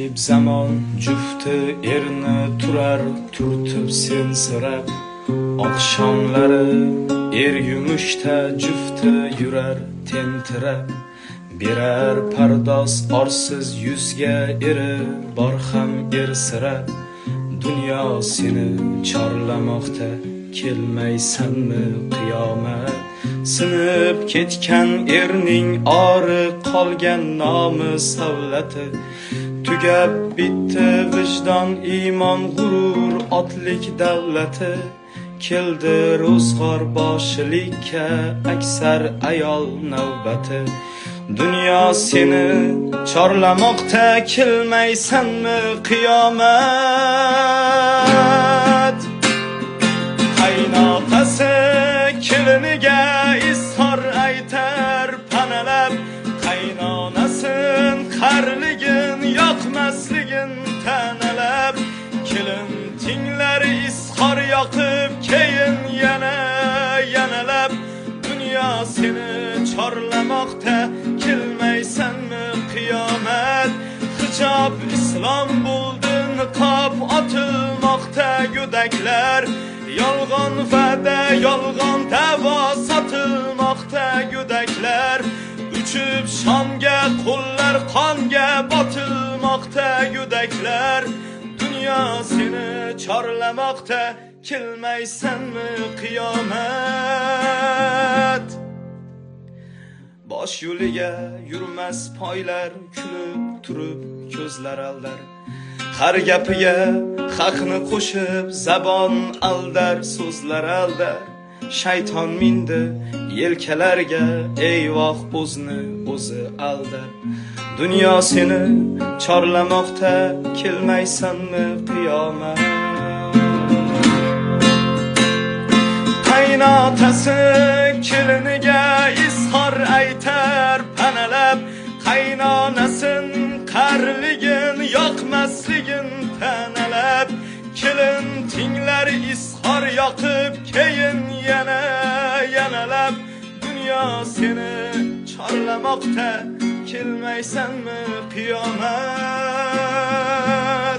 garib zamon jufti erni turar turtib sensirab. Oqshomlari er yumushda jufti yurar tentirab. Berar pardoz orsiz yuzga eri bor ham ersirab. Dunyo seni chorlamoqda kelmaysanmi qiyomat. Sinib ketgan erning ori qolgan nomi savlati. Tugab bitti vijdon iymon g'urur otlik davlati. Keldi ro'zg'or boshilikka aksar ayol navbati. Dunyo seni chorlamoqda kelmaysanmi qiyomat. Qaynotasi keliniga izhor aytar panalab. Qaynonasin qarligin yoqmasligin tanalab. Kelin tinglar izhor yoqib keyin yanalab. Dunyo seni chorlamoqda kelmaysanmi qiyomat. Hijob islom bo'ldi niqob otilmoqda go'daklar. Yolg'on va'da yolg'on da'vo sotilmoqda go'daklar. Uchib shomga qo'llar qonga botilmoqda go'daklar. Dunyo seni chorlamoqda kelmaysanmi qiyomat. Bosh yo'liga yurmas poylar kulib turib ko'zlar aldar. Har gapiga haqni qo'shib zabon aldar so'zlar aldar. Shayton mindi yelkalarga eyvoh o'zni o'zi aldar. Dunyo seni chorlamoqda kelmaysanmi qiyomat. Qaynotasi keliniga izhor aytar panalab. Qaynonasin qarligin yoqmasligin tanalab. Kelin tinglar izhor yoqib keyin yanalab. Dunyo seni chorlamoqda kelmaysanmi qiyomat.